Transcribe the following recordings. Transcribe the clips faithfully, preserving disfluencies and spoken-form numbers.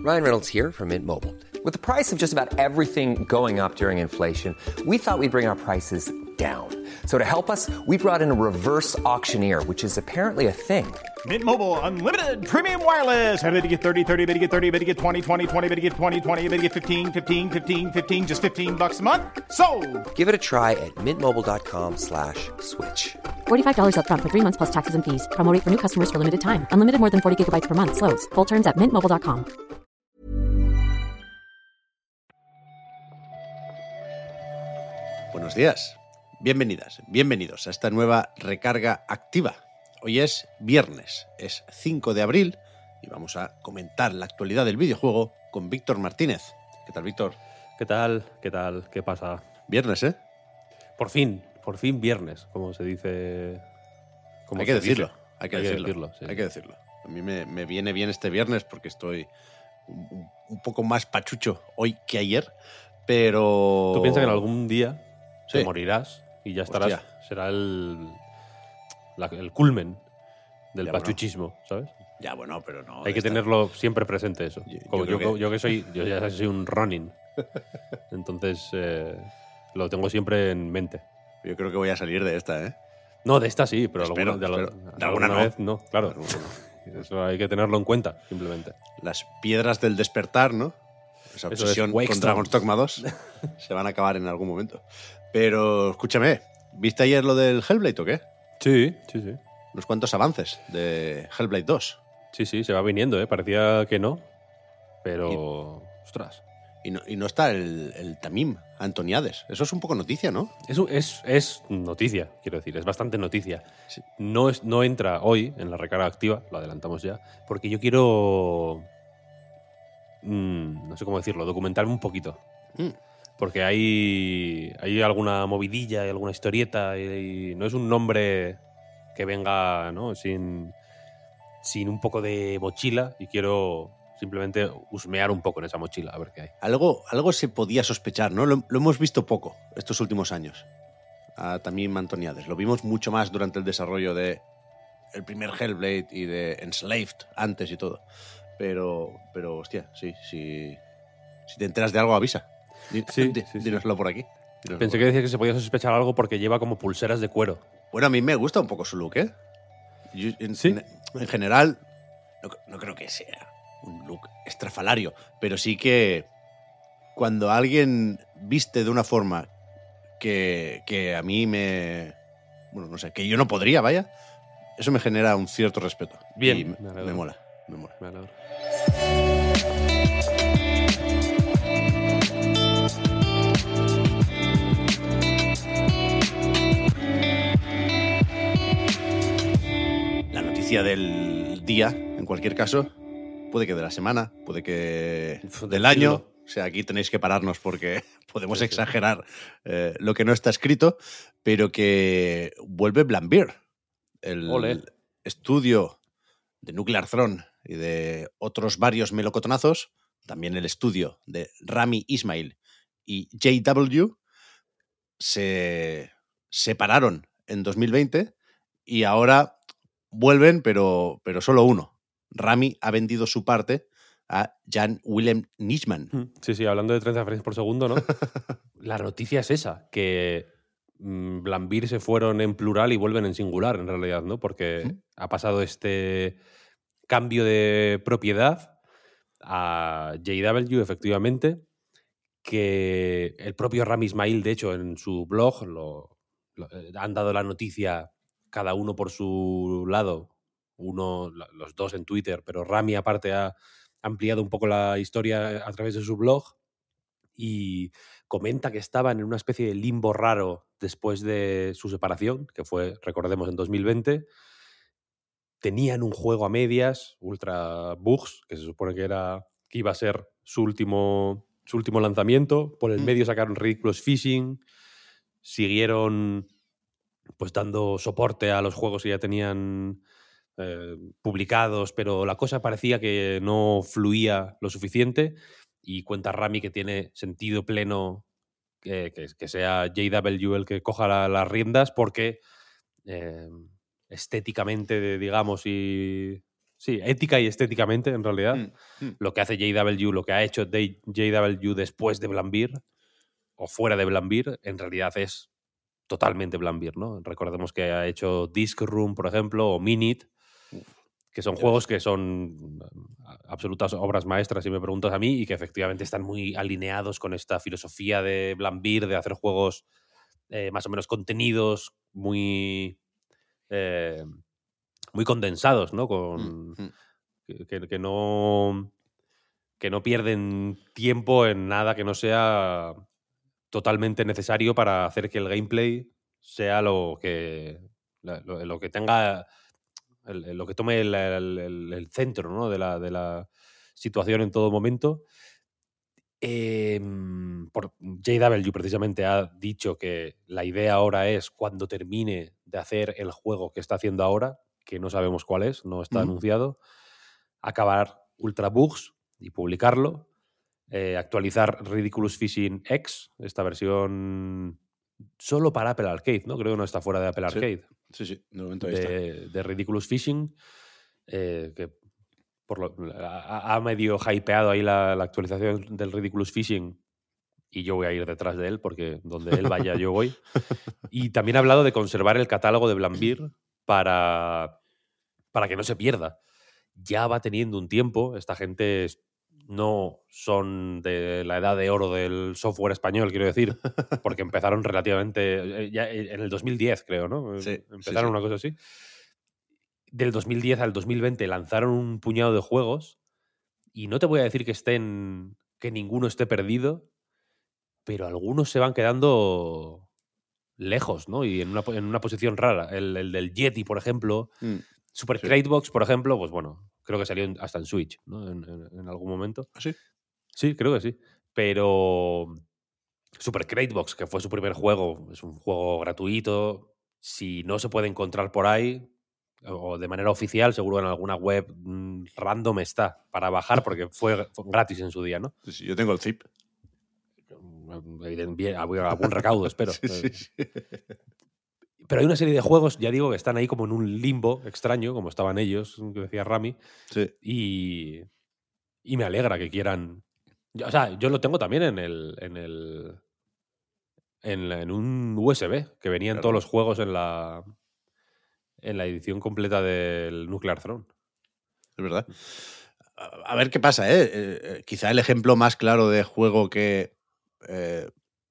Ryan Reynolds here from Mint Mobile. With the price of just about everything going up during inflation, we thought we'd bring our prices down. So to help us, we brought in a reverse auctioneer, which is apparently a thing. Mint Mobile Unlimited Premium Wireless. How to get thirty, thirty, how to get thirty, how to get twenty, twenty, twenty, how to get twenty, twenty, how to get fifteen, fifteen, fifteen, fifteen, just fifteen bucks a month? Sold! Give it a try at mintmobile.com slash switch. forty-five dollars up front for three months plus taxes and fees. Promo rate for new customers for limited time. Unlimited more than forty gigabytes per month. Slows full terms at mint mobile dot com. Buenos días, bienvenidas, bienvenidos a esta nueva recarga activa. Hoy es viernes, es cinco de abril y vamos a comentar la actualidad del videojuego con Víctor Martínez. ¿Qué tal, Víctor? ¿Qué tal? ¿Qué tal? ¿Qué pasa? Viernes, ¿eh? Por fin, por fin viernes, como se dice. Como hay que se decirlo, dice. hay que hay decirlo, que decirlo, sí. hay que decirlo. A mí me, me viene bien este viernes porque estoy un, un poco más pachucho hoy que ayer, pero... Tú piensas que en algún día Sí. te morirás y ya estarás. Hostia. Será el, la- el culmen del Ya, bueno. pachuchismo, ¿sabes? Ya, bueno, pero no... Hay que esta- tenerlo siempre presente eso. Yo- Como yo yo, creo que- yo que soy, yo ya soy un running. Entonces eh, lo tengo siempre en mente. Yo creo que voy a salir de esta, ¿eh? No, de esta sí, pero Espero, alguna, de, la- espero. De de alguna alguna no. vez no, claro. Eso hay que tenerlo en cuenta, simplemente. Las piedras del despertar, ¿no? Esa Eso es, obsesión con Wakestones. Dragon's Dogma dos se van a acabar en algún momento. Pero, escúchame, ¿viste ayer lo del Hellblade o qué? Sí, sí, sí. Unos cuantos avances de Hellblade dos. Sí, sí, se va viniendo, ¿eh? Parecía que no, pero... Ostras. Y no, y no está el, el Tamim Antoniades. Eso es un poco noticia, ¿no? Eso es, es noticia, quiero decir, es bastante noticia. Sí. No, es, no entra hoy en la recarga activa, lo adelantamos ya, porque yo quiero... mm, no sé cómo decirlo, documentarme un poquito. Mm. Porque hay, hay alguna movidilla, hay alguna historieta, y, y no es un nombre que venga, ¿no? sin, sin un poco de mochila, y quiero simplemente husmear un poco en esa mochila, a ver qué hay. Algo, algo se podía sospechar, ¿no? Lo, lo hemos visto poco estos últimos años. A Tamim Antoniades. Lo vimos mucho más durante el desarrollo de el primer Hellblade y de Enslaved antes y todo. Pero, pero hostia, sí, sí. Si te enteras de algo, avisa. Di- Sí, di- sí, sí. dínoslo por aquí. Dínoslo Pensé por que decía que se podía sospechar algo porque lleva como pulseras de cuero. Bueno, a mí me gusta un poco su look, ¿eh? Yo, en, ¿Sí? en- en general, no, no creo que sea un look estrafalario, pero sí que cuando alguien viste de una forma que, que a mí me... Bueno, no sé, que yo no podría, vaya, eso me genera un cierto respeto. Bien, Y me, me alegro. me mola, me mola. Me alegro. La noticia del día, en cualquier caso, puede que de la semana, puede que Uf, del del año. siglo. O sea, aquí tenéis que pararnos porque podemos Sí, sí. exagerar eh, lo que no está escrito, pero que vuelve Blambeer, el Ole. estudio de Nuclear Throne y de otros varios melocotonazos, también el estudio de Rami Ismail y J W, se separaron en dos mil veinte y ahora vuelven, pero, pero solo uno. Rami ha vendido su parte a Jan Willem Nijman. Sí, sí, hablando de treinta frames por segundo, ¿no? La noticia es esa, que mm, Blambir se fueron en plural y vuelven en singular, en realidad, ¿no? Porque Ujú. ha pasado este cambio de propiedad a J W, efectivamente, que el propio Rami Ismail, de hecho, en su blog lo, lo- eh, han dado la noticia cada uno por su lado, uno, la- los dos en Twitter, pero Rami aparte ha ampliado un poco la historia a través de su blog y comenta que estaban en una especie de limbo raro después de su separación, que fue, recordemos, en dos mil veinte. Tenían un juego a medias, Ultra Bugs, que se supone que era que iba a ser su último, su último lanzamiento. Por el Mm. medio sacaron Ridiculous Fishing, siguieron pues dando soporte a los juegos que ya tenían eh, publicados, pero la cosa parecía que no fluía lo suficiente y cuenta Rami que tiene sentido pleno que, que, que sea J W el que coja la, las riendas porque eh, estéticamente, digamos, y Sí, ética y estéticamente, en realidad. Mm, mm. Lo que hace J W, lo que ha hecho de- J W después de Blambir, o fuera de Blambir, en realidad es totalmente Blambir, ¿no? Recordemos que ha hecho Disc Room, por ejemplo, o Minit, que son Dios. juegos que son absolutas obras maestras, si me preguntas a mí, y que efectivamente están muy alineados con esta filosofía de Blambir, de hacer juegos eh, más o menos contenidos, muy, eh, muy condensados, ¿no? Con, Mm, mm. que, que- que no, que no pierden tiempo en nada que no sea totalmente necesario para hacer que el gameplay sea lo que, la- lo, lo que tenga el- lo que tome el, el- el- el centro, ¿no? de, la, de la situación en todo momento. Eh, por J W precisamente ha dicho que la idea ahora es, cuando termine de hacer el juego que está haciendo ahora, que no sabemos cuál es, no está Ujú. anunciado, acabar Ultrabugs y publicarlo, eh, actualizar Ridiculous Fishing X, esta versión solo para Apple Arcade, ¿no? Creo que no está fuera de Apple Sí. Arcade. Sí, sí, de momento ahí está. de, de Ridiculous Fishing, eh, que por lo, ha, ha medio hypeado ahí la, la actualización del Ridiculous Fishing, y yo voy a ir detrás de él porque donde él vaya yo voy. Y también ha hablado de conservar el catálogo de Blambir para, para que no se pierda. Ya va teniendo un tiempo, esta gente es- no son de la edad de oro del software español, quiero decir, porque empezaron relativamente, eh, ya en el dos mil diez creo, ¿no? Sí, sí, Empezaron sí. una cosa así. Del dos mil diez al dos mil veinte lanzaron un puñado de juegos, y no te voy a decir que estén, que ninguno esté perdido, pero algunos se van quedando lejos, ¿no? Y en una, po- en una posición rara. El, el del Yeti, por ejemplo. Mm. Super Sí. Cratebox, por ejemplo, pues bueno, creo que salió en- hasta en Switch, ¿no? En, en- en algún momento. ¿Ah, sí? Sí, creo que sí. Pero Super Cratebox, que fue su primer juego, es un juego gratuito. Si no se puede encontrar por ahí, o de manera oficial, seguro en alguna web mm, random está para bajar, porque fue, fue gratis en su día, ¿no? Sí, sí, yo tengo el zip. Evident- bien, Había algún recaudo, espero. Sí, sí, sí. Pero hay una serie de juegos, ya digo, que están ahí como en un limbo extraño, como estaban ellos, que decía Rami, Sí. y, y me alegra que quieran. yo- O sea, yo lo tengo también en el. En el. En, la- en un U S B, que venían Claro. todos los juegos en la. En la edición completa del Nuclear Throne. Es verdad. A, a ver qué pasa, ¿eh? Eh, eh, Quizá el ejemplo más claro de juego que eh,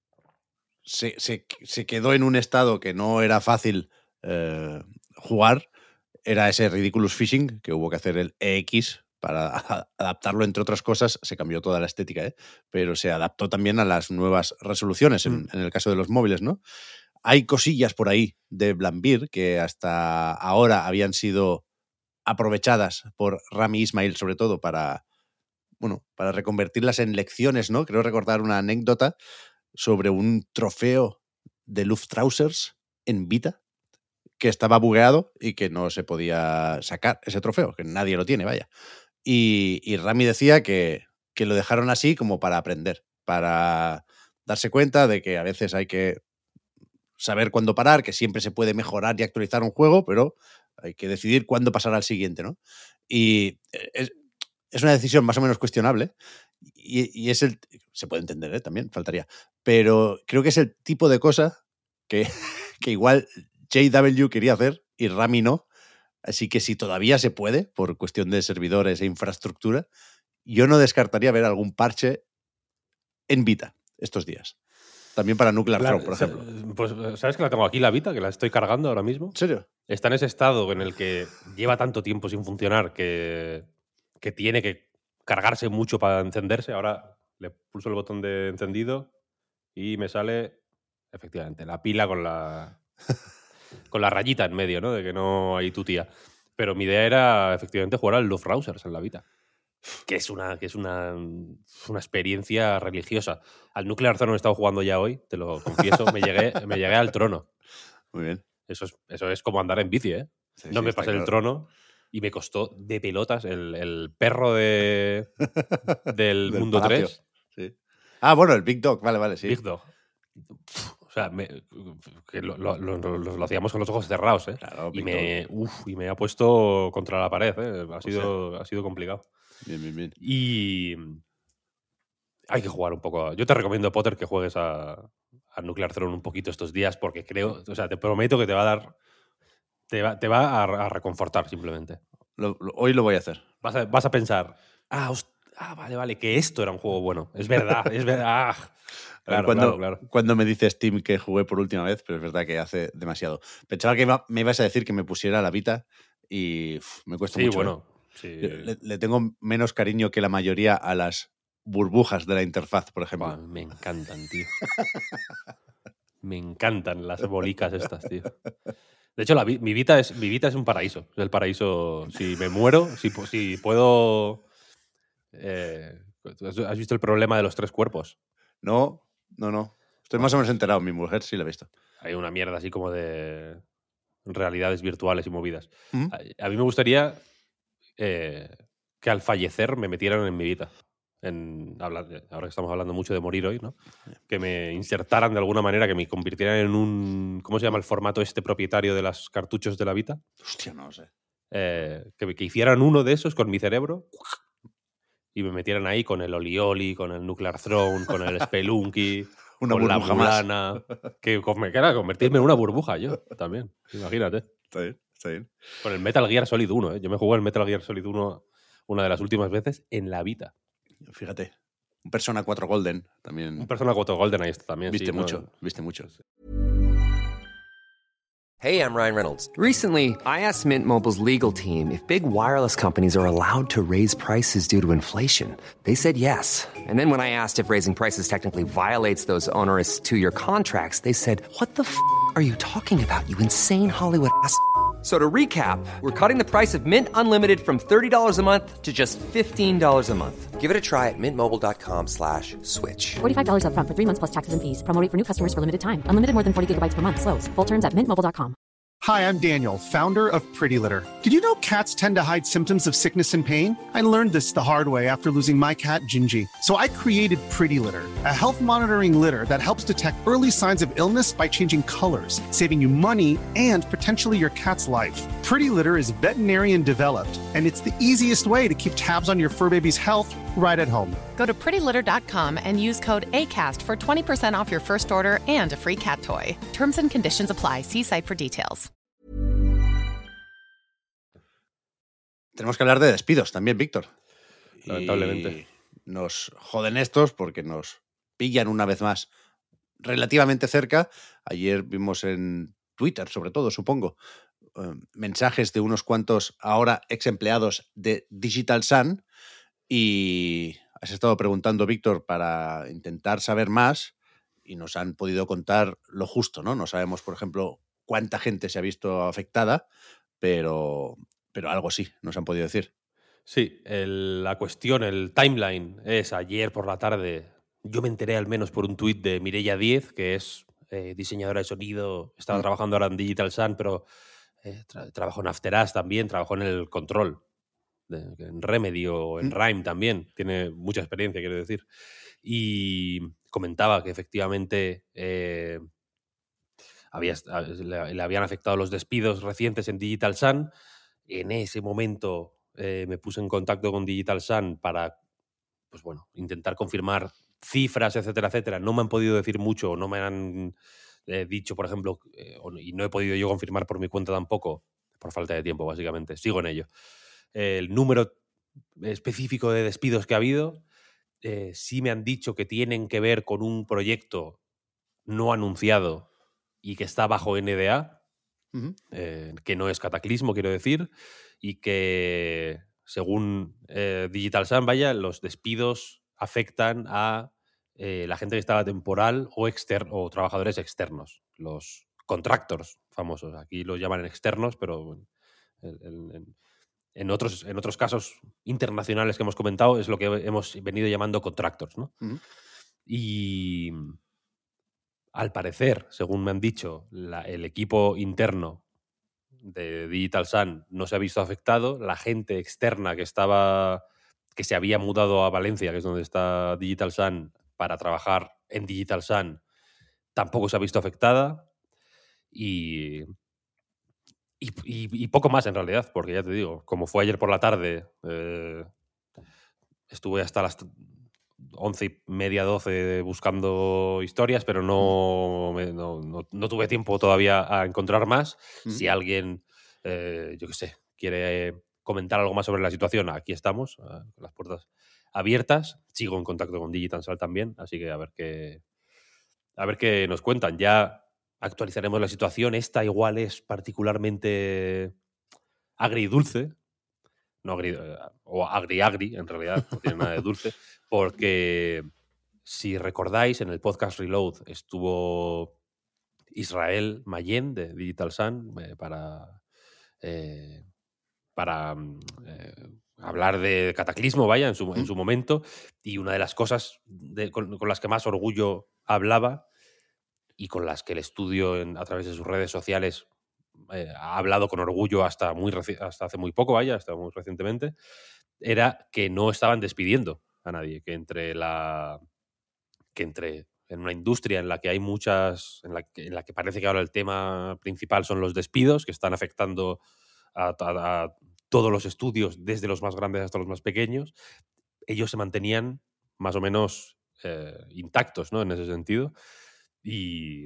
se, se- se quedó en un estado que no era fácil eh, jugar era ese Ridiculous Fishing, que hubo que hacer el E X para a- adaptarlo, entre otras cosas. Se cambió toda la estética, ¿eh? Pero se adaptó también a las nuevas resoluciones, en, Mm. en el caso de los móviles, ¿no? Hay cosillas por ahí de Blambir que hasta ahora habían sido aprovechadas por Rami Ismail, sobre todo para, bueno, para reconvertirlas en lecciones, ¿no? Creo recordar una anécdota sobre un trofeo de Luftrausers en Vita que estaba bugueado y que no se podía sacar ese trofeo, que nadie lo tiene, vaya. Y, y Rami decía que, que lo dejaron así como para aprender, para darse cuenta de que a veces hay que saber cuándo parar, que siempre se puede mejorar y actualizar un juego, pero hay que decidir cuándo pasar al siguiente, ¿no? Y es, es una decisión más o menos cuestionable y, y es el... Se puede entender, ¿eh? También, faltaría. Pero creo que es el tipo de cosa que, que igual J W quería hacer y Rami no. Así que si todavía se puede, por cuestión de servidores e infraestructura, yo no descartaría ver algún parche en Vita estos días. También para Nuclear Claro, Throne, por sa- ejemplo. Pues, ¿sabes que la tengo aquí, la Vita? Que la estoy cargando ahora mismo. ¿En serio? Está en ese estado en el que lleva tanto tiempo sin funcionar que, que tiene que cargarse mucho para encenderse. Ahora le pulso el botón de encendido y me sale, efectivamente, la pila con la, con la rayita en medio, ¿no? De que no hay tutía. Pero mi idea era, efectivamente, jugar al Luftrausers en la Vita. Que es una, que es una, una experiencia religiosa. Al Nuclear Throne he estado jugando ya hoy, te lo confieso. Me llegué, me llegué al trono. Muy bien. Eso es, eso es como andar en bici, ¿eh? Sí, no sí, me está pasé el claro. trono y me costó de pelotas el, el perro de, del, Del Mundo Palacio. tres, Sí. Ah, bueno, el Big Dog, vale, vale, sí. Big Dog. Pff, sea, me, que lo, lo, lo, lo, lo hacíamos con los ojos cerrados, ¿eh? Claro, y, Víctor. me, uf, y me ha puesto contra la pared, ¿eh? Ha sido, o sea, ha sido complicado. Bien, bien, bien. Y hay que jugar un poco. Yo te recomiendo, Potter, que juegues a, a Nuclear Throne un poquito estos días, porque creo, o sea, te prometo que te va a dar, te va, te va a, a reconfortar simplemente. Lo, lo, hoy lo voy a hacer. Vas a, vas a pensar, ah, host, ah, vale, vale, que esto era un juego bueno. Es verdad, es verdad. Ah, claro, cuando, claro, claro. Cuando me dices, Tim, que jugué por última vez, pero es verdad que hace demasiado. Pensaba que iba, me ibas a decir que me pusiera la Vita y uf, me cuesta sí, mucho. Bueno, ¿eh? sí. Le, le tengo menos cariño que la mayoría a las burbujas de la interfaz, por ejemplo. Buah, me encantan, tío. Me encantan las bolicas estas, tío. De hecho, la, mi, Vita es, mi Vita es un paraíso. Es el paraíso. Si me muero, si, si puedo... Eh, ¿Has visto el problema de los tres cuerpos? No, no, no. Estoy bueno, más o menos enterado. Mi mujer sí la ha visto. Hay una mierda así como de realidades virtuales y movidas. ¿Mm? A, a mí me gustaría eh, que al fallecer me metieran en mi Vita. En, ahora que estamos hablando mucho de morir hoy, ¿no? Que me insertaran de alguna manera, que me convirtieran en un... ¿Cómo se llama el formato este propietario de los cartuchos de la Vita? Hostia, no sé. Eh, que, que hicieran uno de esos con mi cerebro y me metieran ahí con el Oli Oli, con el Nuclear Throne, con el Spelunky, una con la Mulana. Que, que era convertirme en una burbuja yo también, imagínate. Está bien, está bien. Con el Metal Gear Solid uno, ¿eh? Yo me jugué el Metal Gear Solid uno una de las últimas veces en la Vita. Fíjate. Un Persona cuatro Golden también. Un Persona cuatro Golden ahí está también. Viste sí, mucho, ¿no? viste mucho. Hey, I'm Ryan Reynolds. Recently, I asked Mint Mobile's legal team if big wireless companies are allowed to raise prices due to inflation. They said yes. And then when I asked if raising prices technically violates those onerous two-year contracts, they said, what the f*** are you talking about, you insane Hollywood ass f- So to recap, we're cutting the price of Mint Unlimited from thirty dollars a month to just fifteen dollars a month. Give it a try at mintmobile.com slash switch. forty-five dollars up front for three months plus taxes and fees. Promo rate for new customers for limited time. Unlimited more than forty gigabytes per month. Slows full terms at mint mobile dot com. Hi, I'm Daniel, founder of Pretty Litter. Did you know cats tend to hide symptoms of sickness and pain? I learned this the hard way after losing my cat, Gingy. So I created Pretty Litter, a health monitoring litter that helps detect early signs of illness by changing colors, saving you money and potentially your cat's life. Pretty Litter is veterinarian developed, and it's the easiest way to keep tabs on your fur baby's health right at home. Go to pretty litter dot com and use code ACAST for twenty percent off your first order and a free cat toy. Terms and conditions apply. See site for details. Tenemos que hablar de despidos también, Víctor. Lamentablemente. Y nos joden estos porque nos pillan una vez más relativamente cerca. Ayer vimos en Twitter, sobre todo, supongo, eh, mensajes de unos cuantos ahora ex empleados de Digital Sun. Y has estado preguntando, Víctor, para intentar saber más y nos han podido contar lo justo, ¿no? No sabemos, por ejemplo, cuánta gente se ha visto afectada, pero, pero algo sí nos han podido decir. Sí, el, la cuestión, el timeline es ayer por la tarde. Yo me enteré al menos por un tuit de Mireia Díez, que es eh, diseñadora de sonido, estaba mm. trabajando ahora en Digital Sun, pero eh, tra trabajó en After Us también, trabajó en el Control. En Remedy o en Rime también, tiene mucha experiencia, quiero decir. Y comentaba que efectivamente eh, había, le, le habían afectado los despidos recientes en Digital Sun. En ese momento eh, me puse en contacto con Digital Sun para, pues bueno, intentar confirmar cifras, etcétera, etcétera. No me han podido decir mucho, no me han eh, dicho, por ejemplo, eh, y no he podido yo confirmar por mi cuenta tampoco, por falta de tiempo, básicamente. Sigo en ello. El número específico de despidos que ha habido, eh, sí me han dicho que tienen que ver con un proyecto no anunciado y que está bajo N D A, uh-huh. eh, que no es Cataclismo, quiero decir, y que según eh, Digital Sun, vaya, los despidos afectan a eh, la gente que estaba temporal o, exter o trabajadores externos, los contractors famosos. Aquí los llaman externos, pero el, el, el, En otros, en otros casos internacionales que hemos comentado es lo que hemos venido llamando contractors, ¿no? Uh-huh. Y al parecer, según me han dicho, la, el equipo interno de Digital Sun no se ha visto afectado. La gente externa que estaba, que se había mudado a Valencia, que es donde está Digital Sun, para trabajar en Digital Sun, tampoco se ha visto afectada y, y, y, y poco más en realidad, porque ya te digo, como fue ayer por la tarde, eh, estuve hasta las once y media, doce buscando historias, pero no, me, no, no, no tuve tiempo todavía a encontrar más. Mm. Si alguien, eh, yo qué sé, quiere comentar algo más sobre la situación, aquí estamos, eh, con las puertas abiertas. Sigo en contacto con Digital Sun también, así que a ver qué, a ver qué nos cuentan. Ya actualizaremos la situación. Esta igual es particularmente agridulce, no agri, o agri-agri, en realidad, no tiene nada de dulce, porque si recordáis, en el podcast Reload estuvo Israel Mayen de Digital Sun eh, para, eh, para eh, hablar de Cataclismo, vaya, en su, en su momento, y una de las cosas de, con, con las que más orgullo hablaba y con las que el estudio en, a través de sus redes sociales eh, ha hablado con orgullo hasta, muy hasta hace muy poco, vaya, hasta muy recientemente, era que no estaban despidiendo a nadie, que entre la que entre en una industria en la que hay muchas, en la que, en la que parece que ahora el tema principal son los despidos, que están afectando a, a, a todos los estudios, desde los más grandes hasta los más pequeños, ellos se mantenían más o menos eh, intactos, ¿no? En ese sentido. Y,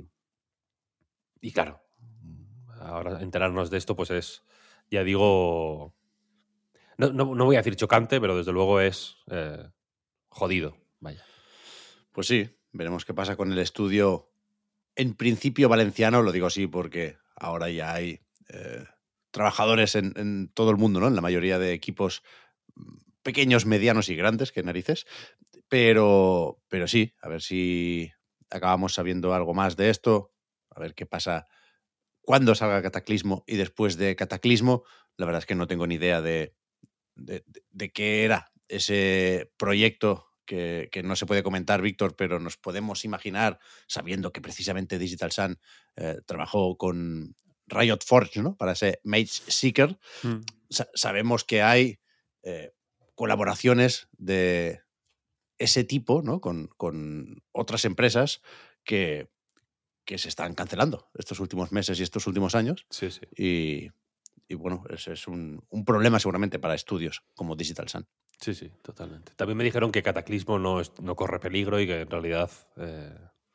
y claro, ahora enterarnos de esto, pues es, ya digo, no, no, no voy a decir chocante, pero desde luego es eh, jodido, vaya. Pues sí, veremos qué pasa con el estudio, en principio valenciano, lo digo así porque ahora ya hay eh, trabajadores en, en todo el mundo, ¿no? En la mayoría de equipos pequeños, medianos y grandes, que narices, pero, pero sí, a ver si acabamos sabiendo algo más de esto, a ver qué pasa cuando salga Cataclismo y después de Cataclismo. La verdad es que no tengo ni idea de, de, de, de qué era ese proyecto que, que no se puede comentar, Víctor, pero nos podemos imaginar, sabiendo que precisamente Digital Sun eh, trabajó con Riot Forge, ¿no? Para ese Mage Seeker. Mm. Sa- sabemos que hay eh, colaboraciones de ese tipo, ¿no? Con, con otras empresas que, que se están cancelando estos últimos meses y estos últimos años. Sí, sí. Y, y bueno, ese es un, un problema seguramente para estudios como Digital Sun. Sí, sí, totalmente. También me dijeron que Cataclismo no, es, no corre peligro y que en realidad... Eh,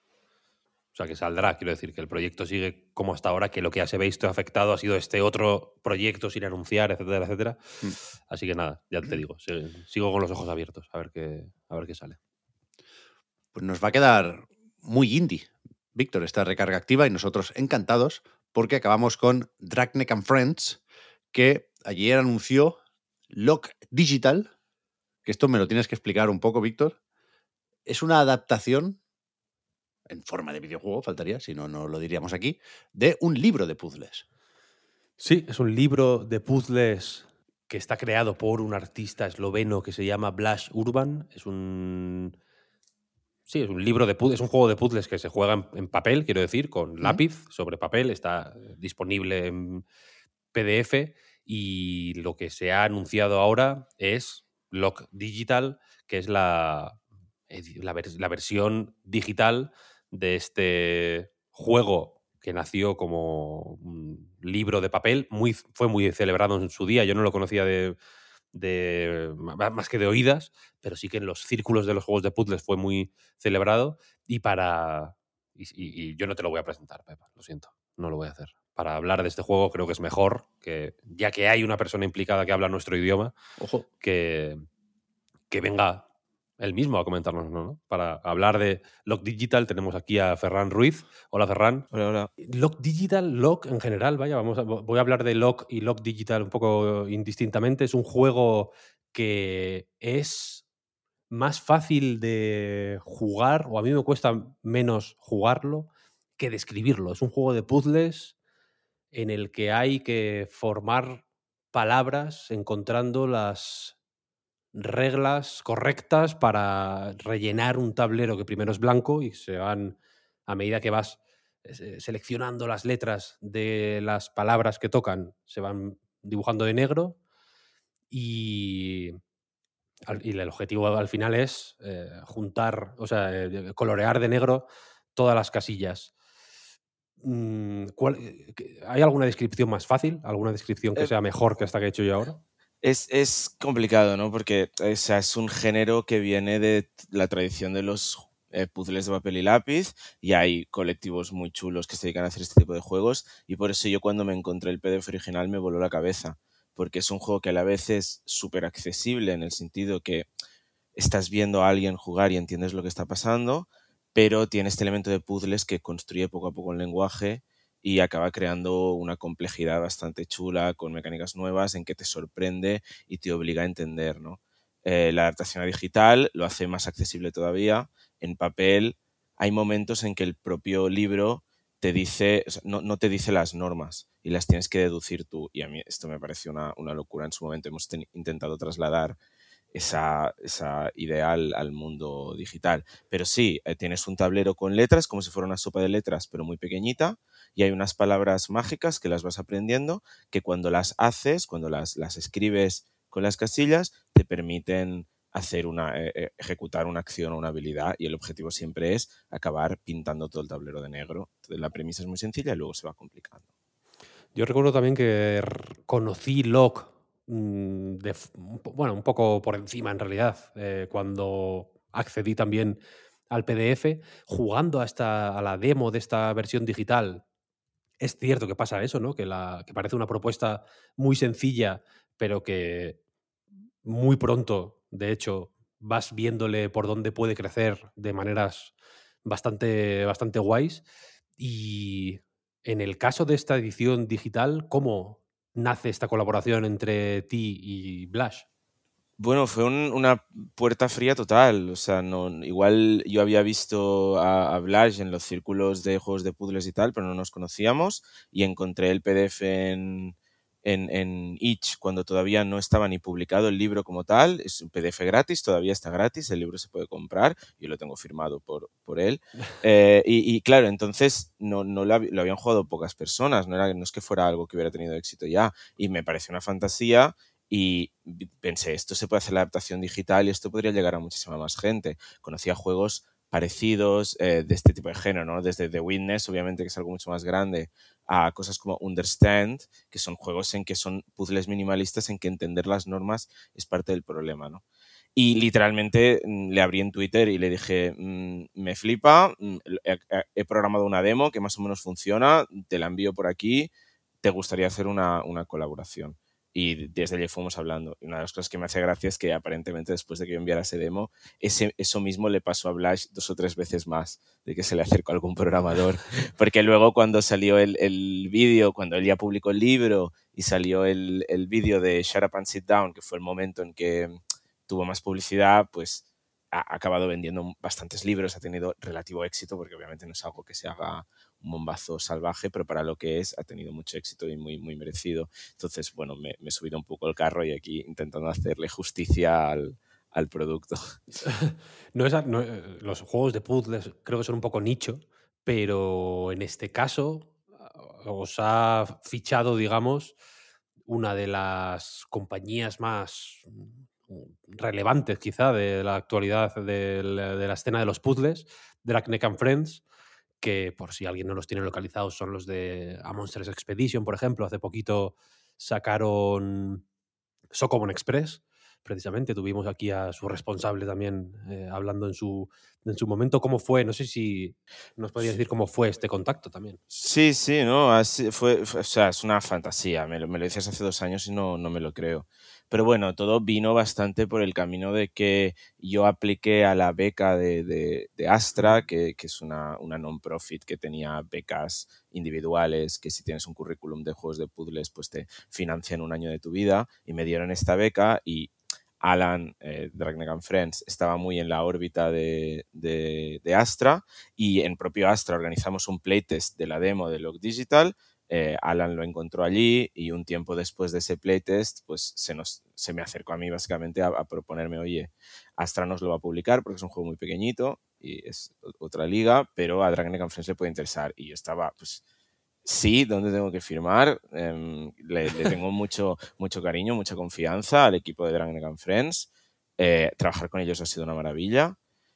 o sea, que saldrá, quiero decir, que el proyecto sigue como hasta ahora, que lo que ya se ve visto afectado ha sido este otro proyecto sin anunciar, etcétera, etcétera. Mm. Así que nada, ya te digo, sigo con los ojos abiertos a ver qué, a ver qué sale. Pues nos va a quedar muy indie, Víctor, esta recarga activa, y nosotros encantados porque acabamos con Dragneck and Friends, que ayer anunció Lock Digital, que esto me lo tienes que explicar un poco, Víctor. Es una adaptación, en forma de videojuego, faltaría, si no, no lo diríamos aquí, de un libro de puzzles. Sí, es un libro de puzzles que está creado por un artista esloveno que se llama Blaž Urban. Es un... Sí, es un libro de puzzles, es un juego de puzzles que se juega en, en papel, quiero decir, con lápiz sobre papel. Está disponible en P D F y lo que se ha anunciado ahora es Lock Digital, que es la, la, la versión digital de este juego que nació como un libro de papel. Muy, fue muy celebrado en su día. Yo no lo conocía de, de más que de oídas, pero sí que en los círculos de los juegos de puzzles fue muy celebrado. Y para... Y, y, y yo no te lo voy a presentar, Pepa, lo siento, no lo voy a hacer. Para hablar de este juego creo que es mejor, que ya que hay una persona implicada que habla nuestro idioma, Ojo. Que, que venga él mismo a comentarnos, ¿no? Para hablar de Lock Digital tenemos aquí a Ferran Ruiz. Hola, Ferran. Hola, hola. Lock Digital, Lock en general, vaya, vamos a, voy a hablar de Lock y Lock Digital un poco indistintamente. Es un juego que es más fácil de jugar, o a mí me cuesta menos jugarlo que describirlo. Es un juego de puzzles en el que hay que formar palabras encontrando las reglas correctas para rellenar un tablero que primero es blanco y se van, a medida que vas seleccionando las letras de las palabras que tocan, se van dibujando de negro y, y el objetivo al final es eh, juntar, o sea, eh, colorear de negro todas las casillas. ¿Cuál, ¿Hay alguna descripción más fácil? ¿Alguna descripción que sea mejor que esta que he hecho yo ahora? Es, es complicado, ¿no? Porque o sea, es un género que viene de la tradición de los eh, puzzles de papel y lápiz, y hay colectivos muy chulos que se dedican a hacer este tipo de juegos, y por eso yo cuando me encontré el P D F original me voló la cabeza, porque es un juego que a la vez es súper accesible en el sentido que estás viendo a alguien jugar y entiendes lo que está pasando, pero tiene este elemento de puzzles que construye poco a poco el lenguaje y acaba creando una complejidad bastante chula con mecánicas nuevas en que te sorprende y te obliga a entender, ¿no? Eh, la adaptación a digital lo hace más accesible todavía. En papel hay momentos en que el propio libro te dice, o sea, no, no te dice las normas y las tienes que deducir tú, y a mí esto me pareció una, una locura en su momento. Hemos ten, intentado trasladar esa, esa idea al, al mundo digital. Pero sí, eh, tienes un tablero con letras, como si fuera una sopa de letras, pero muy pequeñita, y hay unas palabras mágicas que las vas aprendiendo, que cuando las haces, cuando las, las escribes con las casillas, te permiten hacer una, eh, ejecutar una acción o una habilidad, y el objetivo siempre es acabar pintando todo el tablero de negro. Entonces, la premisa es muy sencilla y luego se va complicando. Yo recuerdo también que conocí Locke, de, bueno, un poco por encima en realidad, eh, cuando accedí también al P D F, jugando a, esta, a la demo de esta versión digital. Es cierto que pasa eso, ¿no? Que, la, que parece una propuesta muy sencilla, pero que muy pronto, de hecho, vas viéndole por dónde puede crecer de maneras bastante, bastante guays. Y en el caso de esta edición digital, ¿cómo nace esta colaboración entre ti y Blash? Bueno, fue un, una puerta fría total. O sea, no, igual yo había visto a, a Blash en los círculos de juegos de puzzles y tal, pero no nos conocíamos, y encontré el P D F en, en, en Itch cuando todavía no estaba ni publicado el libro como tal. Es un P D F gratis, todavía está gratis, el libro se puede comprar, yo lo tengo firmado por, por él. Eh, y, y claro, entonces no, no lo, lo habían jugado pocas personas, no, era, no es que fuera algo que hubiera tenido éxito ya, y me pareció una fantasía. Y pensé, esto se puede hacer la adaptación digital y esto podría llegar a muchísima más gente. Conocía juegos parecidos eh, de este tipo de género, ¿no? Desde The Witness, obviamente, que es algo mucho más grande, a cosas como Understand, que son juegos en que son puzzles minimalistas en que entender las normas es parte del problema, ¿no? Y literalmente le abrí en Twitter y le dije, mmm, me flipa, he, he programado una demo que más o menos funciona, te la envío por aquí, ¿te gustaría hacer una, una colaboración? Y desde allí fuimos hablando. Y una de las cosas que me hace gracia es que aparentemente después de que yo enviara ese demo, ese, eso mismo le pasó a Blash dos o tres veces más, de que se le acercó a algún programador. Porque luego cuando salió el, el vídeo, cuando él ya publicó el libro y salió el, el vídeo de Shut Up and Sit Down, que fue el momento en que tuvo más publicidad, pues ha acabado vendiendo bastantes libros, ha tenido relativo éxito, porque obviamente no es algo que se haga un bombazo salvaje, pero para lo que es ha tenido mucho éxito y muy, muy merecido. Entonces, bueno, me, me he subido un poco el carro y aquí intentando hacerle justicia al, al producto. No es, no, los juegos de puzzles creo que son un poco nicho, pero en este caso os ha fichado, digamos, una de las compañías más relevantes quizá de la actualidad de la, de la escena de los puzzles, Dragneck and Friends, que por si alguien no los tiene localizados son los de A Monsters Expedition, por ejemplo. Hace poquito sacaron Socomon Express, precisamente. Tuvimos aquí a su responsable también eh, hablando en su, en su momento. ¿Cómo fue? No sé si nos podría decir cómo fue este contacto también. Sí, sí, no, así fue, fue, o sea, es una fantasía. Me lo, me lo dices hace dos años y no, no me lo creo. Pero bueno, todo vino bastante por el camino de que yo apliqué a la beca de, de, de Astra, que, que es una, una non-profit que tenía becas individuales, que si tienes un currículum de juegos de puzzles, pues te financian un año de tu vida, y me dieron esta beca, y Alan, eh, Dragneck and Friends, estaba muy en la órbita de, de, de Astra, y en propio Astra organizamos un playtest de la demo de Log Digital. Eh, Alan lo encontró allí y un tiempo después de ese playtest pues se, nos, se me acercó a mí básicamente a, a proponerme, oye, Astra nos lo va a publicar porque es un juego muy pequeñito y es otra liga, pero a Dragneck and Friends le puede interesar. Y yo estaba, pues, sí, ¿dónde tengo que firmar? Eh, le, le tengo mucho, mucho cariño, mucha confianza al equipo de Dragneck and Friends. Eh, trabajar con ellos ha sido una maravilla.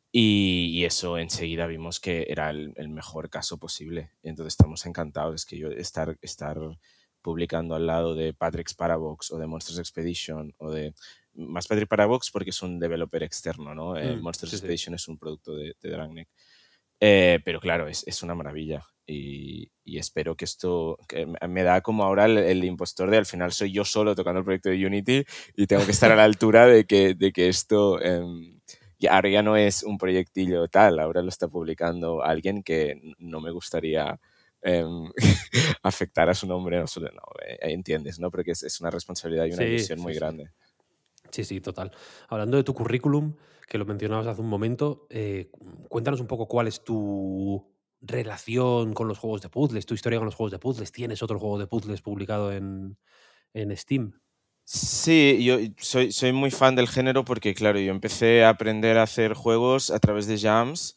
Y, y eso enseguida vimos que era el, el mejor caso posible. Entonces estamos encantados. Es que yo estar, estar publicando al lado de Patrick's Parabox o de Monsters Expedition o de... Más Patrick Parabox porque es un developer externo, ¿no? Eh, Mm, Monsters sí, sí. Expedition es un producto de, de Dragneck. Eh, pero claro, es, es una maravilla. Y, y espero que esto... Que me da como ahora el, el impostor de al final soy yo solo tocando el proyecto de Unity y tengo que estar a la altura de que, de que esto... Eh, y ahora ya no es un proyectillo tal, ahora lo está publicando alguien que no me gustaría eh, afectar a su nombre. No, no, eh, entiendes, ¿no? Porque es, es una responsabilidad y una Sí, ilusión sí, muy sí. grande. Sí, sí, total. Hablando de tu currículum, que lo mencionabas hace un momento, eh, cuéntanos un poco cuál es tu relación con los juegos de puzzles, tu historia con los juegos de puzzles. ¿Tienes otro juego de puzzles publicado en, en Steam? Sí, yo soy, soy muy fan del género porque, claro, yo empecé a aprender a hacer juegos a través de jams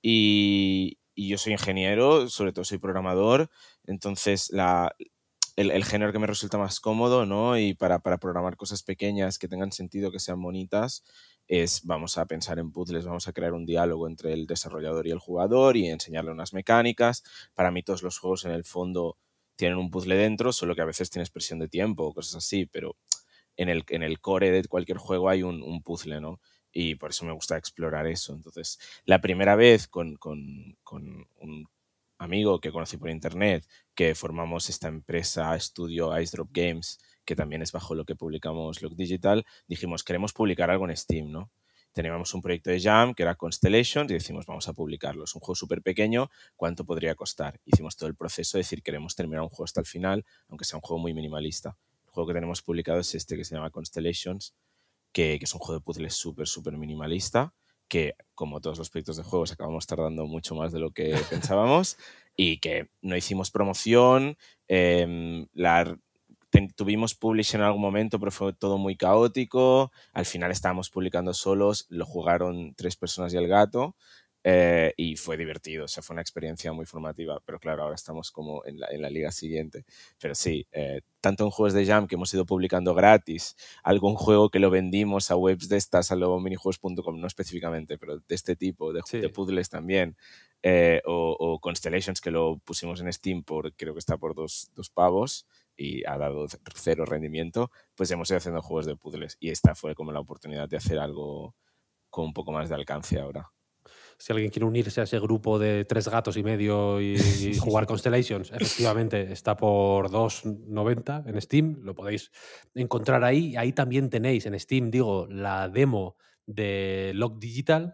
y, y yo soy ingeniero, sobre todo soy programador, entonces la, el, el género que me resulta más cómodo, ¿no? Y para, para programar cosas pequeñas que tengan sentido, que sean bonitas, es vamos a pensar en puzzles, vamos a crear un diálogo entre el desarrollador y el jugador y enseñarle unas mecánicas. Para mí todos los juegos en el fondo tienen un puzzle dentro, solo que a veces tienes presión de tiempo o cosas así, pero en el, en el core de cualquier juego hay un, un puzzle, ¿no? Y por eso me gusta explorar eso. Entonces, la primera vez con, con, con un amigo que conocí por internet, que formamos esta empresa, estudio Ice Drop Games, que también es bajo lo que publicamos Look Digital, dijimos, queremos publicar algo en Steam, ¿no? Teníamos un proyecto de Jam que era Constellations y decimos, vamos a publicarlo. Es un juego súper pequeño, ¿cuánto podría costar? Hicimos todo el proceso de decir, queremos terminar un juego hasta el final, aunque sea un juego muy minimalista. El juego que tenemos publicado es este que se llama Constellations, que, que es un juego de puzzles súper, súper minimalista, que como todos los proyectos de juegos acabamos tardando mucho más de lo que pensábamos y que no hicimos promoción, eh, la, ten, tuvimos publish en algún momento, pero fue todo muy caótico, al final estábamos publicando solos, lo jugaron tres personas y el gato. Eh, y fue divertido, o sea, fue una experiencia muy formativa, pero claro, ahora estamos como en la, en la liga siguiente. Pero sí, eh, tanto en juegos de Jam que hemos ido publicando gratis, algún juego que lo vendimos a webs de estas, a lo minijuegos punto com, no específicamente, pero de este tipo, de, sí. de puzzles también, eh, o, o Constellations, que lo pusimos en Steam por, creo que está por dos, dos pavos y ha dado cero rendimiento, pues hemos ido haciendo juegos de puzzles y esta fue como la oportunidad de hacer algo con un poco más de alcance ahora. Si alguien quiere unirse a ese grupo de tres gatos y medio y, y jugar Constellations, efectivamente está por dos noventa en Steam, lo podéis encontrar ahí. Ahí también tenéis en Steam, digo, la demo de Lock Digital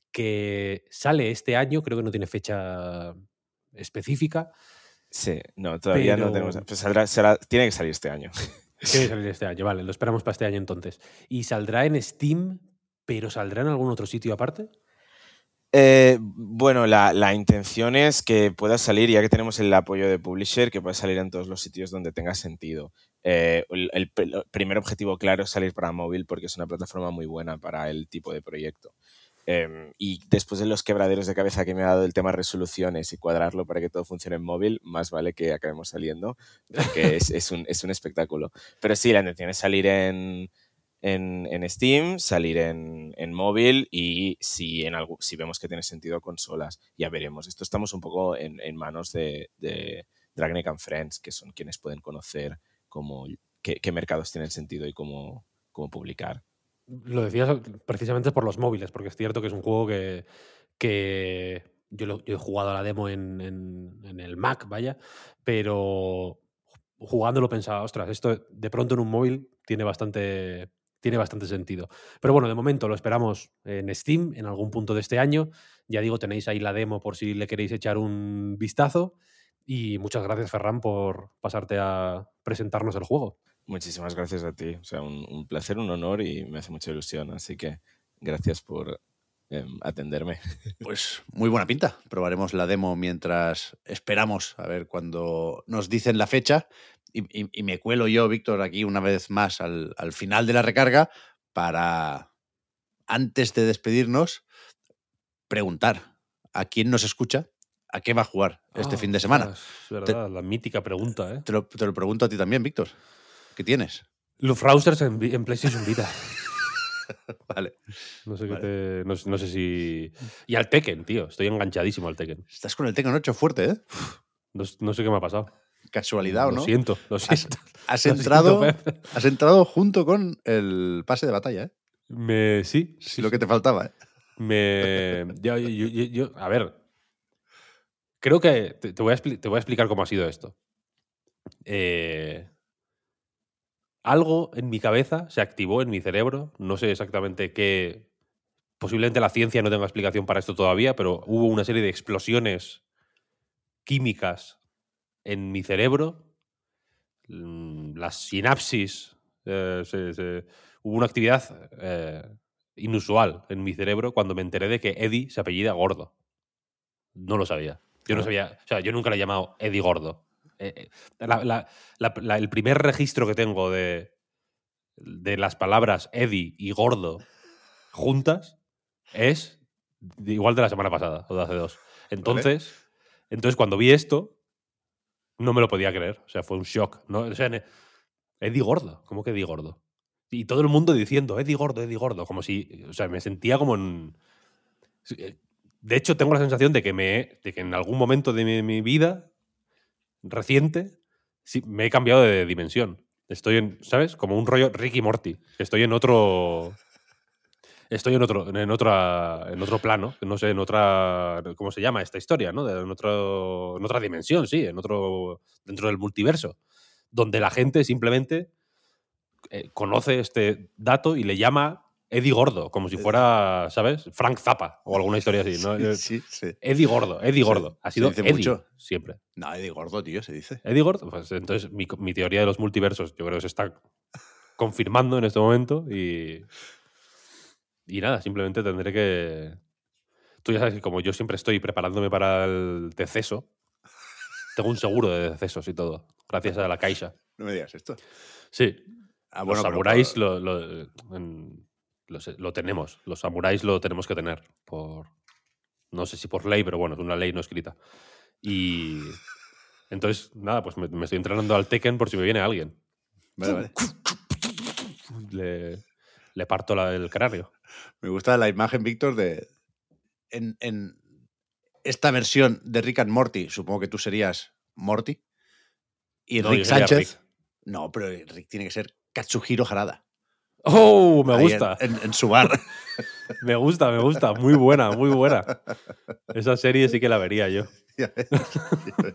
que sale este año, creo que no tiene fecha específica. Sí, no, todavía pero... no tenemos... Pues saldrá, será, tiene que salir este año. Tiene que salir este año, vale, lo esperamos para este año entonces. ¿Y saldrá en Steam, pero saldrá en algún otro sitio aparte? Eh, bueno, la, la intención es que pueda salir, ya que tenemos el apoyo de Publisher, que pueda salir en todos los sitios donde tenga sentido. Eh, el, el, el primer objetivo claro es salir para móvil porque es una plataforma muy buena para el tipo de proyecto. Eh, y después de los quebraderos de cabeza que me ha dado el tema resoluciones y cuadrarlo para que todo funcione en móvil, más vale que acabemos saliendo, porque es, es, un, es un espectáculo. Pero sí, la intención es salir en... En, en Steam, salir en, en móvil y si, en algo, si vemos que tiene sentido consolas, ya veremos. Esto estamos un poco en, en manos de, de Dragneck and Friends, que son quienes pueden conocer cómo, qué, qué mercados tienen sentido y cómo, cómo publicar. Lo decías precisamente por los móviles, porque es cierto que es un juego que, que yo, lo, yo he jugado a la demo en, en, en el Mac, vaya, pero jugándolo pensaba, ostras, esto de pronto en un móvil tiene bastante... tiene bastante sentido. Pero bueno, de momento lo esperamos en Steam en algún punto de este año. Ya digo, tenéis ahí la demo por si le queréis echar un vistazo. Y muchas gracias, Ferran, por pasarte a presentarnos el juego. Muchísimas gracias a ti. O sea, un, un placer, un honor y me hace mucha ilusión. Así que gracias por eh, atenderme. Pues muy buena pinta. Probaremos la demo mientras esperamos a ver cuando nos dicen la fecha. Y, y, y me cuelo yo, Víctor, aquí una vez más al, al final de la recarga para, antes de despedirnos, preguntar a quién nos escucha a qué va a jugar este oh, fin de semana. Es verdad, te, la mítica pregunta. ¿eh? Te, lo, te lo pregunto a ti también, Víctor. ¿Qué tienes? Lufrausers en, en PlayStation Vita. Vale. No sé vale. qué te. No, sé- no sé si. Y al Tekken, tío. Estoy enganchadísimo al Tekken. Estás con el Tekken ocho fuerte, ¿eh? No, no sé qué me ha pasado. Casualidad Lo o no. siento, lo Has, siento. has Lo entrado, siento, Pep. has entrado junto con el pase de batalla, ¿eh? Me, sí, Es sí, lo que sí. te faltaba, ¿eh? Me. Yo, yo- yo- yo- a ver. Creo que. Te, te voy a expli- te voy a explicar cómo ha sido esto. Eh, algo en mi cabeza se activó en mi cerebro. No sé exactamente qué. Posiblemente la ciencia no tenga explicación para esto todavía, pero hubo una serie de explosiones químicas en mi cerebro. Mm, Las sinapsis. eh, se- se- hubo una actividad eh, inusual en mi cerebro cuando me enteré de que Eddie se apellida Gordo. No lo sabía. Yo no Claro. sabía. O sea, yo nunca le he llamado Eddie Gordo. Eh, eh, la- la- la- la- el primer registro que tengo de, de las palabras Eddie y Gordo juntas es de- igual de la semana pasada o de hace dos. Entonces, entonces cuando vi esto, no me lo podía creer. O sea, fue un shock. ¿No? O sea, ne- Eddie Gordo. ¿Cómo que Eddie Gordo? Y todo el mundo diciendo Eddie Gordo, Eddie Gordo. Como si. O sea, me sentía como en. De hecho, tengo la sensación de que, me, de que en algún momento de mi, mi vida reciente sí, me he cambiado de dimensión. Estoy en, ¿sabes? Como un rollo Ricky Morty. Estoy en otro. Estoy en otro, en otra, en otro plano, no sé, en otra, ¿cómo se llama esta historia, no? En otro, en otra dimensión, sí, en otro, dentro del multiverso, donde la gente simplemente eh, conoce este dato y le llama Eddie Gordo, como si fuera, ¿sabes? Frank Zappa o alguna historia así, ¿no? Sí, sí, sí. Eddie Gordo, Eddie Se- Gordo. Ha se sido dice Eddie mucho. siempre. No, Eddie Gordo, tío, se dice. Eddie Gordo, pues entonces mi, mi teoría de los multiversos yo creo que se está confirmando en este momento y, y nada, simplemente tendré que... Tú ya sabes que como yo siempre estoy preparándome para el deceso, tengo un seguro de decesos y todo, gracias a la Caixa. No me digas esto. Sí, Ah, los bueno, pero samuráis por- lo, lo, en- lo sé- lo tenemos, los samuráis lo tenemos que tener, por no sé si por ley, pero bueno, es una ley no escrita. Y entonces, nada, pues me, me estoy entrenando al Tekken por si me viene alguien. Vale, vale. Le, le parto la- el cráneo. Me gusta la imagen, Víctor, de. En, en esta versión de Rick and Morty, supongo que tú serías Morty. Y No, Rick yo sería Sánchez. Rick. No, pero Rick tiene que ser Katsuhiro Harada. ¡Oh! Me Ahí gusta. En, en- en su bar. Me gusta, me gusta. Muy buena, muy buena. Esa serie sí que la vería yo. Ya ves, ya ves.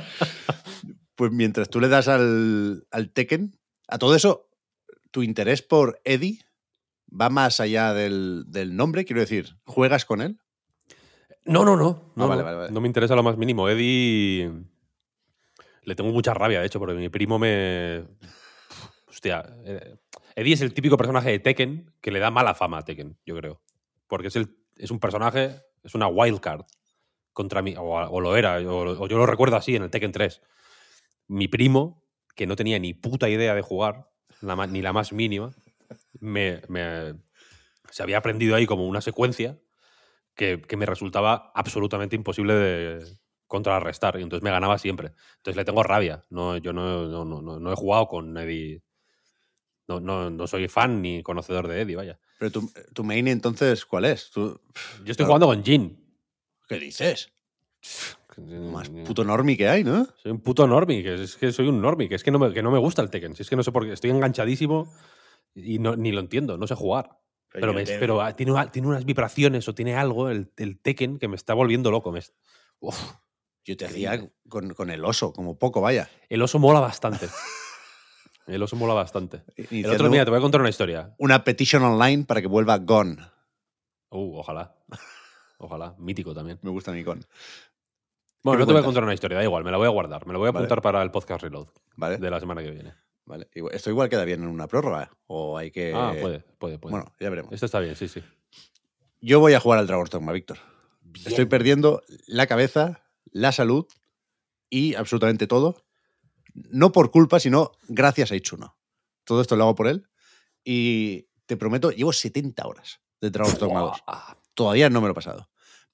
Pues mientras tú le das al, al Tekken, a todo eso, tu interés por Eddie va más allá del, del nombre, quiero decir, ¿juegas con él? No, no, no. No, Ah, vale, no. vale, vale. No me interesa lo más mínimo. Eddie. Le tengo mucha rabia, de hecho, porque mi primo me. Hostia. eh, Eddie es el típico personaje de Tekken que le da mala fama a Tekken, yo creo. Porque es, el, es un personaje, es una wildcard contra mí, o, o lo era, o, o yo lo recuerdo así en el Tekken tres. Mi primo, que no tenía ni puta idea de jugar, la ma- ni la más mínima, me, me- se había aprendido ahí como una secuencia que, que me resultaba absolutamente imposible de contrarrestar. Y entonces me ganaba siempre. Entonces le tengo rabia. No, yo no, no, no, no- no he jugado con Eddie. No, no, no soy fan ni conocedor de Eddie, vaya. Pero tu, tu main, entonces, ¿cuál es? Tú, Yo estoy claro, jugando con Jin. ¿qué dices? Más puto normie que hay, ¿no? Soy un puto normie, que es que soy un normie, que es que no me, que no me gusta el Tekken. Si es que no sé por qué, estoy enganchadísimo y no, ni lo entiendo, no sé jugar. Pero Pero, yo me- te- pero ah, tiene, una- tiene unas vibraciones o tiene algo, el, el Tekken, que me está volviendo loco. Me- Uf, Yo te Increíble. hacía con, con el oso, como poco, vaya. el oso mola bastante. El oso mola bastante. El Iniciando otro, mira, te voy a contar una historia. una petition online para que vuelva Gone. Uh, ojalá. Ojalá. Mítico también. Me gusta mi Gone. Bueno, me no te voy a cuentas? contar una historia, da igual, me la voy a guardar. Me la voy a Vale. apuntar para el podcast Reload ¿Vale? de la semana que viene. Vale. Igual- Esto igual queda bien en una prórroga. O hay que. Ah, puede, puede, puede. Bueno, ya veremos. Esto está bien, sí, sí. Yo voy a jugar al Dragon's Dogma, Víctor. Bien. Estoy perdiendo la cabeza, la salud y absolutamente todo. No por culpa, sino gracias a Itsuno. Todo esto lo hago por él. Y te prometo, llevo setenta horas de Dragon's Dogma dos. Buah. Todavía no me lo he pasado.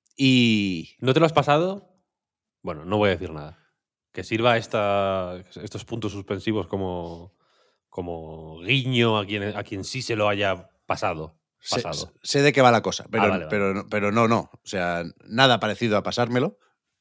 Y ¿No te lo has pasado? Bueno, no voy a decir nada. Que sirva esta, estos puntos suspensivos como, como guiño a quien, a quien sí se lo haya pasado. sé, pasado. sé de qué va la cosa, pero, Ah, vale, vale. pero, pero no, no. O sea, nada parecido a pasármelo.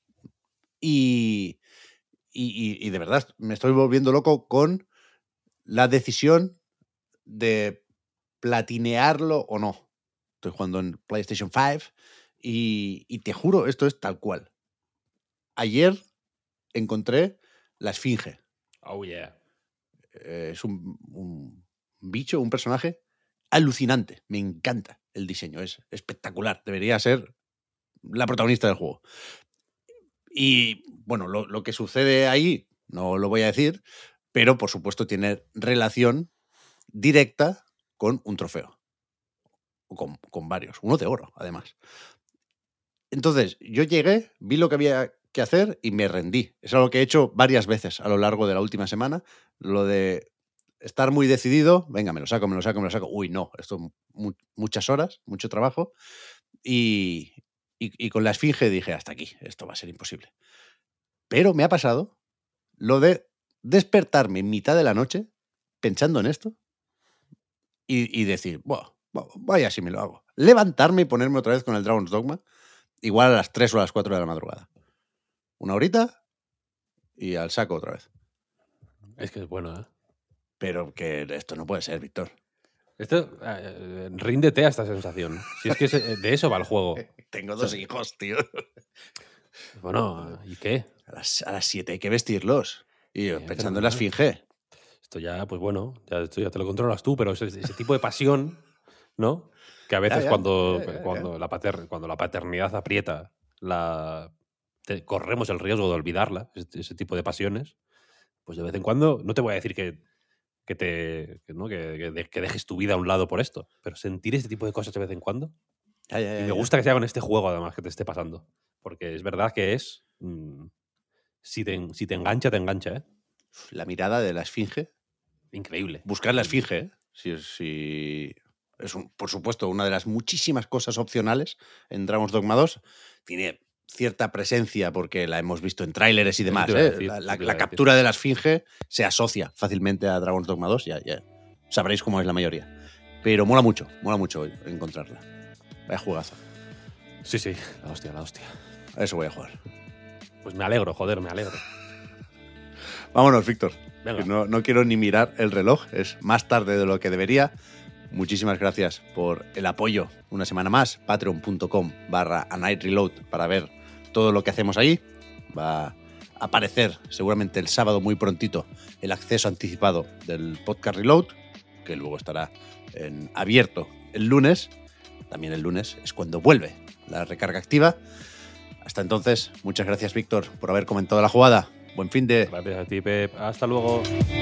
Y, y, y, y de verdad, me estoy volviendo loco con la decisión de platinearlo o no. Estoy jugando en PlayStation cinco y, y te juro, esto es tal cual. Ayer encontré la Esfinge. Oh, yeah. Eh, es un, un bicho, un personaje alucinante. Me encanta el diseño, es espectacular. Debería ser la protagonista del juego. Y bueno, lo, lo que sucede ahí no lo voy a decir, pero por supuesto tiene relación directa con un trofeo. O con, con varios, uno de oro, además. Entonces, yo llegué, vi lo que había que hacer y me rendí. Es algo que he hecho varias veces a lo largo de la última semana. Lo de estar muy decidido, venga, me lo saco, me lo saco, me lo saco. Uy, no, esto mu muchas horas, mucho trabajo. Y, y, y con la Esfinge dije, hasta aquí, esto va a ser imposible. Pero me ha pasado lo de despertarme en mitad de la noche pensando en esto y, y decir, bueno, vaya si me lo hago. Levantarme y ponerme otra vez con el Dragon's Dogma, igual a las tres o a las cuatro de la madrugada. Una horita y al saco otra vez. Es que es bueno, ¿eh? Pero que esto no puede ser, Víctor. Esto, eh, ríndete a esta sensación. Si es que es- de eso va el juego. Tengo dos hijos, tío. Bueno, ¿y qué? A las, a las siete hay que vestirlos. Y yo Eh, pensando pero en la no. Esfinge. Esto ya, pues bueno, ya, esto ya te lo controlas tú, pero ese, ese tipo de pasión, ¿no? Que a veces ya, cuando, ya, ya, cuando, ya. La pater- cuando la paternidad aprieta, la, te- corremos el riesgo de olvidarla, ese, ese tipo de pasiones, pues de vez en cuando, no te voy a decir que, que, te, que, ¿no? que, que de- que dejes tu vida a un lado por esto, pero sentir este tipo de cosas de vez en cuando. Ya, ya, Y ya, me ya. gusta que sea con este juego, además, que te esté pasando. Porque es verdad que es... mm, si, te, en- si te engancha, te engancha, ¿eh? La mirada de la Esfinge. Increíble. Buscar la Esfinge, ¿eh? Si, si es, un, por supuesto, una de las muchísimas cosas opcionales en Dragon's Dogma dos. Tiene cierta presencia porque la hemos visto en tráileres y Eso demás. te iba a ¿eh? decir, La, eso la- te iba la a decir. captura de la Esfinge se asocia fácilmente a Dragon's Dogma dos. Ya, ya sabréis cómo es la mayoría. Pero mola mucho, mola mucho encontrarla. Vaya jugazo. Sí, sí, la hostia, la hostia. A eso voy a jugar. Pues me alegro, joder, me alegro. Vámonos, Víctor. Venga. Que No, no quiero ni mirar el reloj. Es más tarde de lo que debería. Muchísimas gracias por el apoyo una semana más. Patreon.com barra A Night Reload para ver todo lo que hacemos ahí. Va a aparecer seguramente el sábado muy prontito el acceso anticipado del podcast Reload, que luego estará en abierto el lunes. También el lunes es cuando vuelve la recarga activa. Hasta entonces, muchas gracias, Víctor, por haber comentado la jugada. Buen fin de... Gracias a ti, Pep. Hasta luego.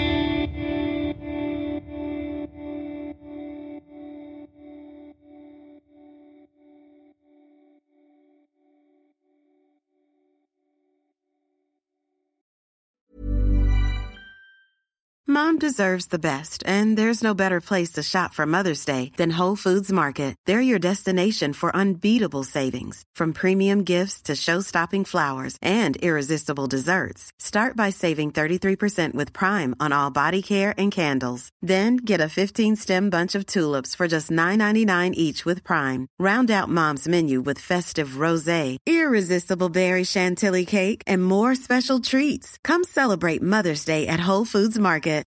Mom deserves the best, and there's no better place to shop for Mother's Day than Whole Foods Market. They're your destination for unbeatable savings, from premium gifts to show-stopping flowers and irresistible desserts. Start by saving thirty-three percent with Prime on all body care and candles. Then get a fifteen-stem bunch of tulips for just nine ninety-nine each with Prime. Round out Mom's menu with festive rosé, irresistible berry chantilly cake, and more special treats. Come celebrate Mother's Day at Whole Foods Market.